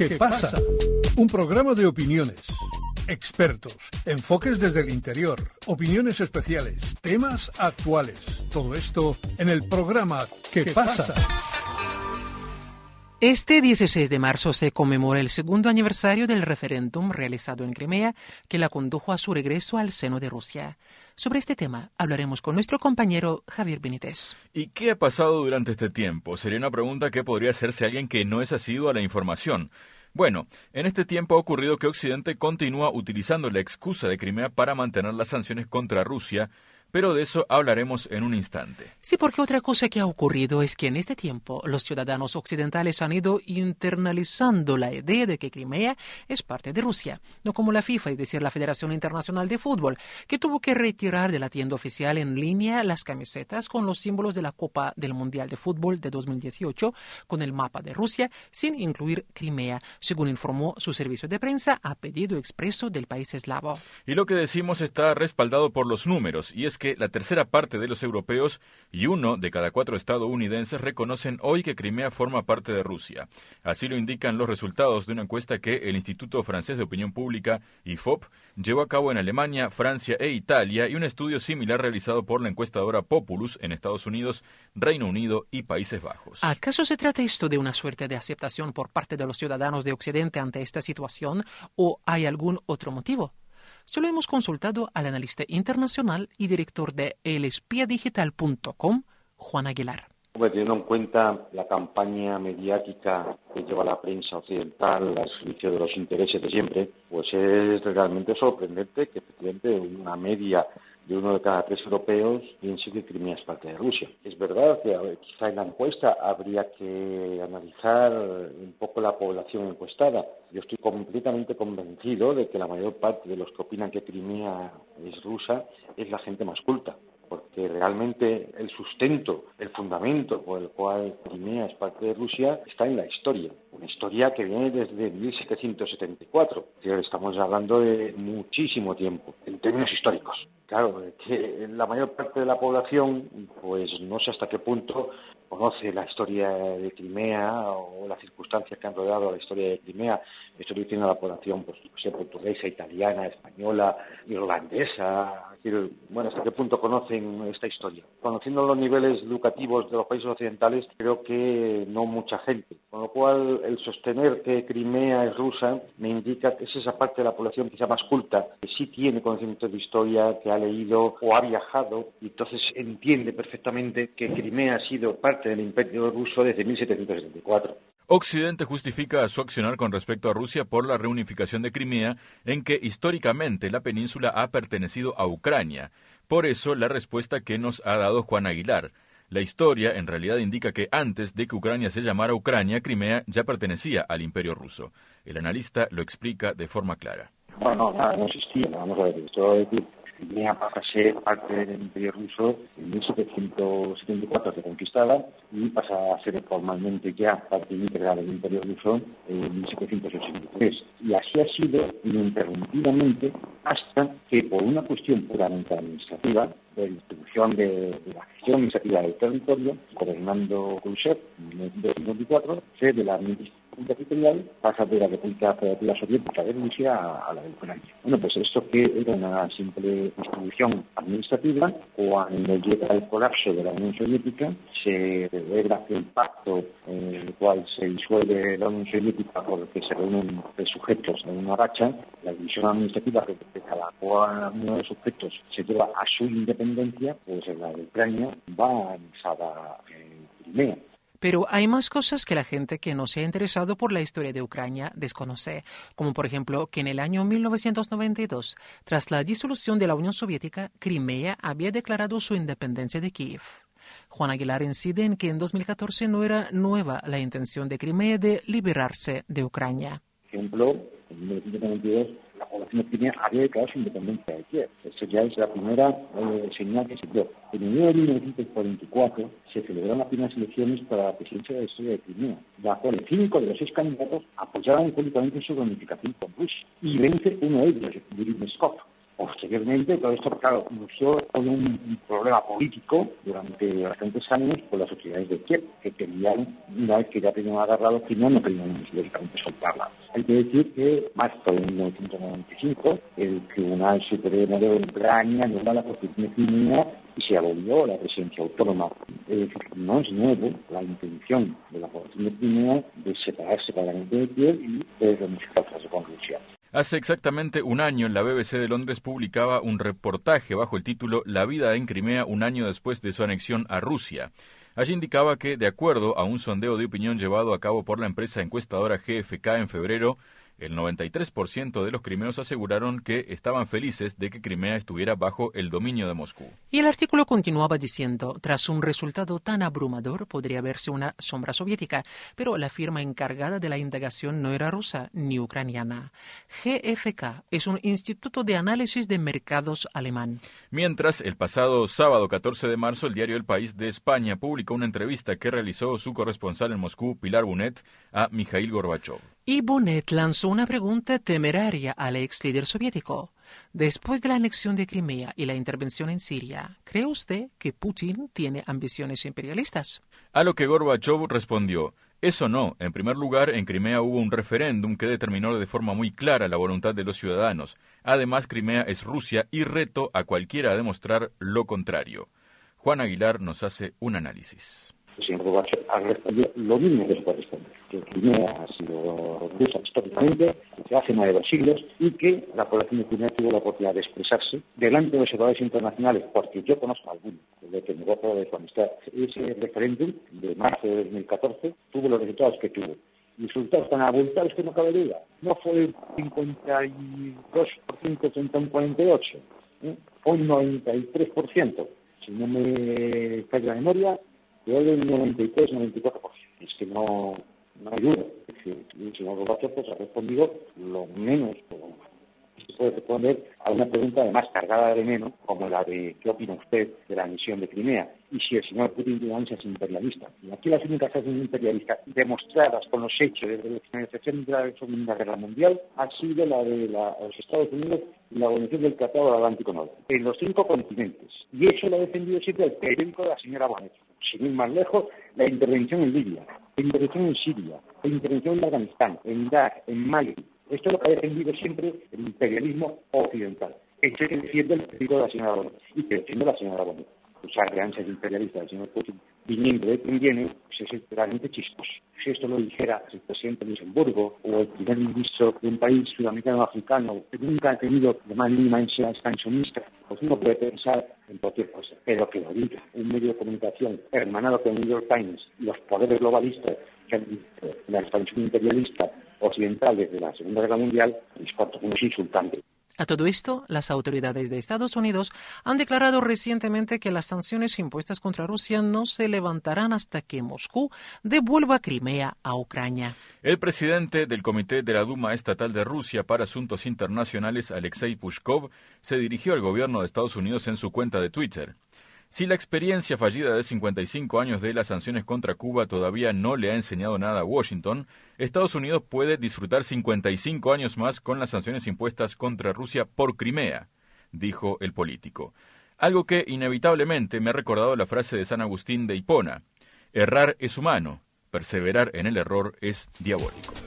¿Qué pasa? Un programa de opiniones, expertos, enfoques desde el interior, opiniones especiales, temas actuales. Todo esto en el programa ¿Qué pasa? Este 16 de marzo se conmemora el segundo aniversario del referéndum realizado en Crimea que la condujo a su regreso al seno de Rusia. Sobre este tema hablaremos con nuestro compañero Javier Benítez. ¿Y qué ha pasado durante este tiempo? Sería una pregunta que podría hacerse alguien que no es asiduo a la información. Bueno, en este tiempo ha ocurrido que Occidente continúa utilizando la excusa de Crimea para mantener las sanciones contra Rusia, pero de eso hablaremos en un instante. Sí, porque otra cosa que ha ocurrido es que en este tiempo los ciudadanos occidentales han ido internalizando la idea de que Crimea es parte de Rusia, no como la FIFA, es decir, la Federación Internacional de Fútbol, que tuvo que retirar de la tienda oficial en línea las camisetas con los símbolos de la Copa del Mundial de Fútbol de 2018 con el mapa de Rusia, sin incluir Crimea, según informó su servicio de prensa a pedido expreso del país eslavo. Y lo que decimos está respaldado por los números, y es que la tercera parte de los europeos y 1 de cada 4 estadounidenses reconocen hoy que Crimea forma parte de Rusia. Así lo indican los resultados de una encuesta que el Instituto Francés de Opinión Pública, IFOP, llevó a cabo en Alemania, Francia e Italia, y un estudio similar realizado por la encuestadora Populus en Estados Unidos, Reino Unido y Países Bajos. ¿Acaso se trata esto de una suerte de aceptación por parte de los ciudadanos de Occidente ante esta situación o hay algún otro motivo? Solo hemos consultado al analista internacional y director de elespiadigital.com, Juan Aguilar. Teniendo en cuenta la campaña mediática que lleva la prensa occidental al servicio de los intereses de siempre, pues es realmente sorprendente que efectivamente una media de 1 de cada 3 europeos piense que Crimea es parte de Rusia. Es verdad que quizá en la encuesta habría que analizar un poco la población encuestada. Yo estoy completamente convencido de que la mayor parte de los que opinan que Crimea es rusa es la gente más culta, porque realmente el sustento, el fundamento por el cual Crimea es parte de Rusia está en la historia, una historia que viene desde 1774. Estamos hablando de muchísimo tiempo, en términos históricos. Claro, que la mayor parte de la población, pues no sé hasta qué punto conoce la historia de Crimea o las circunstancias que han rodeado la historia de Crimea. Estoy diciendo a la población, pues, portuguesa, italiana, española, irlandesa. Bueno, ¿hasta qué punto conocen esta historia? Conociendo los niveles educativos de los países occidentales, creo que no mucha gente. Con lo cual, el sostener que Crimea es rusa me indica que es esa parte de la población quizá más culta, que sí tiene conocimientos de historia, que ha leído o ha viajado, y entonces entiende perfectamente que Crimea ha sido parte del Imperio ruso desde 1774. Occidente justifica su accionar con respecto a Rusia por la reunificación de Crimea, en que históricamente la península ha pertenecido a Ucrania. Por eso la respuesta que nos ha dado Juan Aguilar. La historia en realidad indica que antes de que Ucrania se llamara Ucrania, Crimea ya pertenecía al Imperio ruso. El analista lo explica de forma clara. Bueno, no existía, vamos a ver, esto es decir, Crimea pasa a ser parte del Imperio ruso en 1774 reconquistada y pasa a ser formalmente ya parte integral del Imperio ruso en 1783. Y así ha sido ininterrumpidamente hasta que, por una cuestión puramente administrativa, de distribución de la gestión administrativa del territorio, gobernando Khrushchev en 1924, se de la administración territorial pasa de la República Federativa Soviética de Rusia a la de Ucrania. Bueno, pues esto que era una simple distribución administrativa, cuando llega el colapso de la Unión Soviética, se celebra el pacto en el cual se disuelve la Unión Soviética por el que se reúnen los sujetos en una racha, la división administrativa que cada uno de los sujetos se lleva a su independencia, pues en la de Ucrania va anexada en Crimea. Pero hay más cosas que la gente que no se ha interesado por la historia de Ucrania desconoce, como por ejemplo que en el año 1992, tras la disolución de la Unión Soviética, Crimea había declarado su independencia de Kiev. Juan Aguilar incide en que en 2014 no era nueva la intención de Crimea de liberarse de Ucrania. Por ejemplo, en 1992 la población de Crimea había declarado su independencia de Kiev. Esa ya es la primera señal que se dio. En enero de 1944 se celebraron las primeras elecciones para la presidencia de la historia de Crimea, las cuales 5 de los 6 candidatos apoyaban públicamente su reunificación con Rusia. Y vence uno de ellos, Yuri Meskov. Posteriormente, todo esto, claro, inició todo un problema político durante bastantes años con las autoridades de Kiev, que querían, una vez que ya tenían agarrado Crimea, no querían lógicamente soltarla. Hay que decir que en marzo de 1995, el Tribunal Supremo de Ucrania anula la Constitución de Crimea y se abolió la presidencia autónoma. Es decir, no es nuevo la intención de la población de Crimea de separarse claramente de Kiev y de reunificarse con Rusia. Hace exactamente un año, la BBC de Londres publicaba un reportaje bajo el título La vida en Crimea un año después de su anexión a Rusia. Allí indicaba que, de acuerdo a un sondeo de opinión llevado a cabo por la empresa encuestadora GfK en febrero, el 93% de los crimeanos aseguraron que estaban felices de que Crimea estuviera bajo el dominio de Moscú. Y el artículo continuaba diciendo, tras un resultado tan abrumador podría verse una sombra soviética, pero la firma encargada de la indagación no era rusa ni ucraniana. GfK es un instituto de análisis de mercados alemán. Mientras, el pasado sábado 14 de marzo, el diario El País de España publicó una entrevista que realizó su corresponsal en Moscú, Pilar Bonet, a Mikhail Gorbachov. Y Bonet lanzó una pregunta temeraria al ex líder soviético. Después de la anexión de Crimea y la intervención en Siria, ¿cree usted que Putin tiene ambiciones imperialistas? A lo que Gorbachov respondió, eso no. En primer lugar, en Crimea hubo un referéndum que determinó de forma muy clara la voluntad de los ciudadanos. Además, Crimea es Rusia y reto a cualquiera a demostrar lo contrario. Juan Aguilar nos hace un análisis. El señor Gorbachev ha respondido lo mismo que se puede responder, que Crimea ha sido rusa históricamente, desde hace más de 2 siglos, y que la población de Crimea tuvo la oportunidad de expresarse delante de los observadores internacionales, porque yo conozco a alguno, de que me gozo de su amistad. Ese referéndum de marzo de 2014 tuvo los resultados que tuvo. Y los resultados tan abultados que no cabe duda. No fue 52% frente a un 48%, fue un 93%. Si no me falla la memoria, de hoy del 93-94%. Es que no hay duda. Es decir, el señor Gorbachev ha respondido lo menos que se puede responder a una pregunta además cargada de veneno, como la de ¿qué opina usted de la anexiones de Crimea? Y si el señor Putin es imperialista. Y aquí las únicas acciones imperialistas demostradas con los hechos desde la finalización de la Segunda Guerra Mundial ha sido la de los Estados Unidos y la organización del Tratado del Atlántico Norte, en los 5 continentes. Y eso lo ha defendido siempre el periódico de la señora Bonet. Sin ir más lejos, la intervención en Libia, la intervención en Siria, la intervención en Afganistán, en Irak, en Mali. Esto es lo que ha defendido siempre el imperialismo occidental. Eso es que defiende el periódico de la señora Bonet y que defiende la señora Bonet. Usar crianzas imperialistas del señor Putin viniendo de quien viene, pues es realmente chistoso. Si esto lo dijera el presidente de Luxemburgo o el primer ministro de un país sudamericano o africano que nunca ha tenido de más mínima expansionista, pues uno puede pensar en cualquier cosa. Pero que lo diga un medio de comunicación hermanado con el New York Times y los poderes globalistas que han visto la expansión imperialista occidental desde la Segunda Guerra Mundial, es cuanto menos insultante. A todo esto, las autoridades de Estados Unidos han declarado recientemente que las sanciones impuestas contra Rusia no se levantarán hasta que Moscú devuelva Crimea a Ucrania. El presidente del Comité de la Duma Estatal de Rusia para Asuntos Internacionales, Alexei Pushkov, se dirigió al gobierno de Estados Unidos en su cuenta de Twitter. Si la experiencia fallida de 55 años de las sanciones contra Cuba todavía no le ha enseñado nada a Washington, Estados Unidos puede disfrutar 55 años más con las sanciones impuestas contra Rusia por Crimea, dijo el político. Algo que inevitablemente me ha recordado la frase de San Agustín de Hipona: errar es humano, perseverar en el error es diabólico.